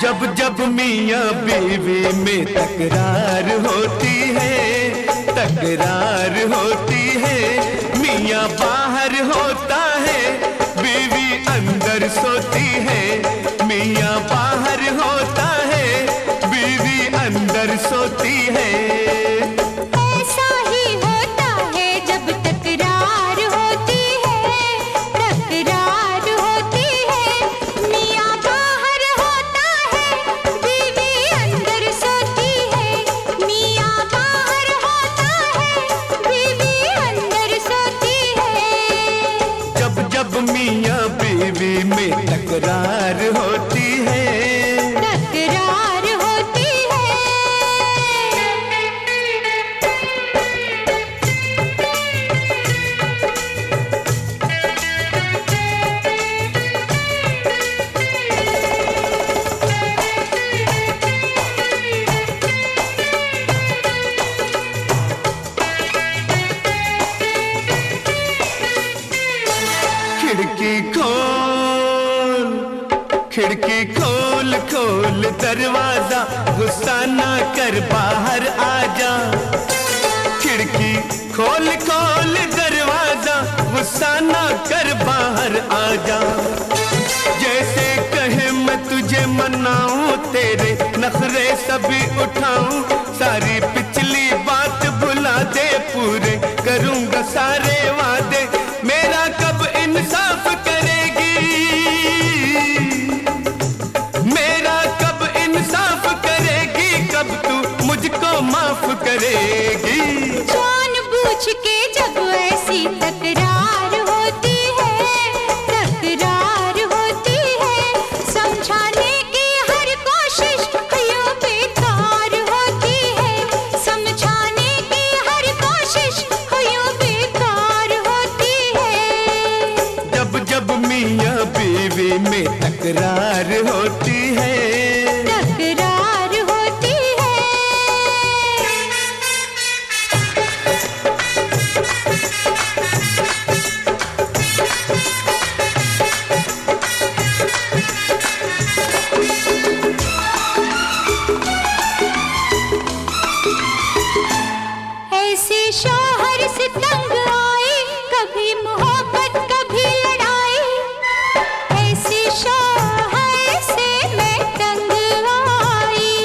जब जब मियाँ बीवी में तकरार होती है, तकरार होती है, मियाँ बाहर होता है, बीवी अंदर सोती है। मियाँ बाहर होता है, बीवी अंदर सोती है। ऐसा ही होता है जब तकरार होती है, तकरार होती है, मियाँ बाहर होता है, बीवी अंदर सोती है। मियाँ बाहर होता है, बीवी अंदर सोती है। जब जब मियाँ बीवी में तकरार होती है, तकरार होती है। खिड़की खोल खोल दरवाजा, गुस्सा ना कर बाहर आजा। खिड़की खोल खोल दरवाजा, गुस्सा ना कर बाहर आजा। जैसे कहे मैं तुझे मनाऊं, तेरे नखरे सभी उठाऊं, सारी पिछली बात भुला दे, पूरे करूंगा सारे वादे। मेरा कब इंसाफ करेगी, मेरा कब इंसाफ करेगी, कब तू मुझको माफ करेगी। जानबूझ के जब ऐसी तकरार होती है, तकरार होती है, समझाने की हर कोशिश यूं बेकार होती है। समझाने की हर कोशिश यूं बेकार होती है। जब जब मियाँ बीवी में तकरार होती है, तकरार होती है। ऐसे शौहर से तंग आए, कभी मोहब्बत कभी लड़ाई। ऐसे शौहर से मैं तंग आई,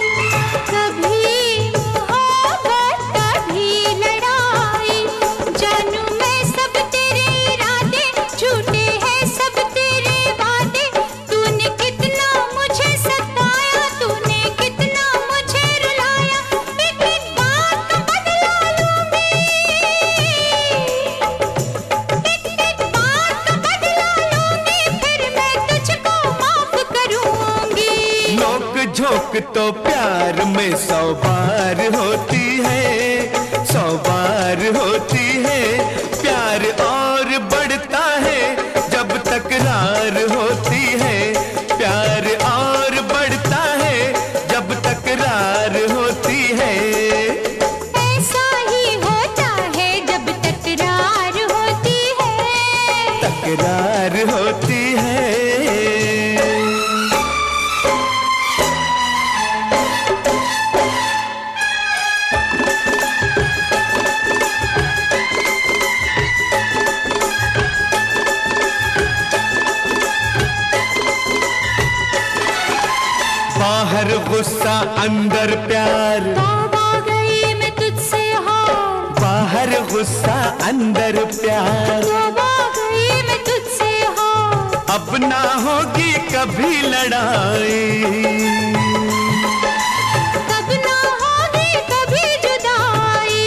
कभी मोहब्बत कभी लड़ाई। जानू मैं सब तेरे इरादे, झूठे हैं सब तेरे वादे। तूने कितना मुझे सताया, तूने कितना मुझे रुलाया। एक एक बात का बदला लूंगी, एक एक बात का बदला लूंगी, फिर मैं तुझको माफ करूंगी। नोक झोंक तो प्यार में 100 बार होती है, 100 बार होती है। प्यार और बढ़ता है जब तकरार होती है, प्यार और बढ़ता है जब तकरार होती है। ऐसा ही होता है जब तकरार होती है, तकरार होती है। बाहर गुस्सा अंदर प्यार, तौबा गई मैं तुझसे हार। बाहर गुस्सा अंदर प्यार, तौबा गई मैं तुझसे हार। अब ना होगी कभी लड़ाई, कब ना होगी कभी जुदाई।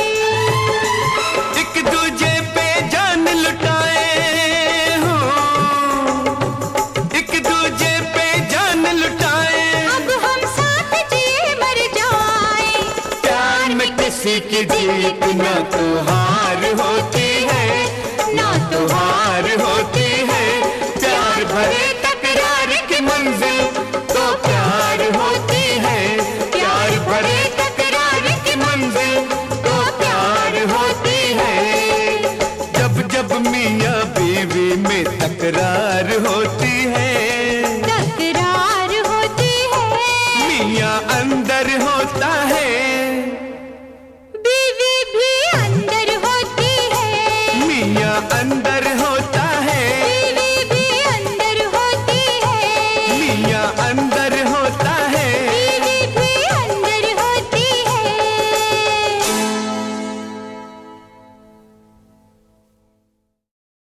एक दूजे पे जान लुटाए हो, एक दूजे पे जान लुटाए। अब हम साथ जिए मर जाए। प्यार में किसी की जीत ना तो हार होती है, ना तो हार होती है। प्यार भरे तकरार की मंजिल तो प्यार होती है, प्यार भरे तकरार की मंजिल तो प्यार होती है। जब जब मियाँ बीवी में तकरार होती है, तकरार होती मियाँ अंदर होता है, बीवी भी अंदर होती है, मियाँ अंदर